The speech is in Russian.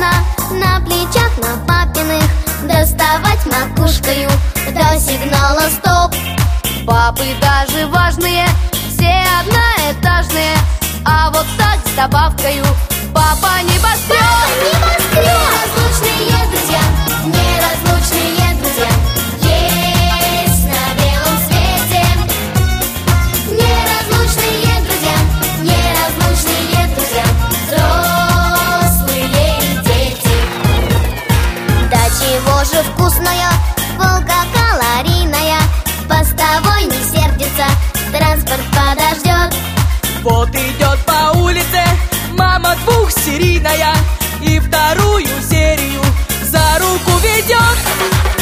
нужно на плечах на папиных доставать макушкою до сигнала стоп. Папы даже важные, все одноэтажные, а вот так с добавкою папа небоскреб. Неразлучные друзья, неразлучные друзья есть на белом свете. Неразлучные друзья, неразлучные друзья, взрослые и дети. Да чего же вкусная булка калорийная, постовой не сердится, транспорт подождет. Вот идет по улице мама двухсерийная и вторую серию за руку ведет.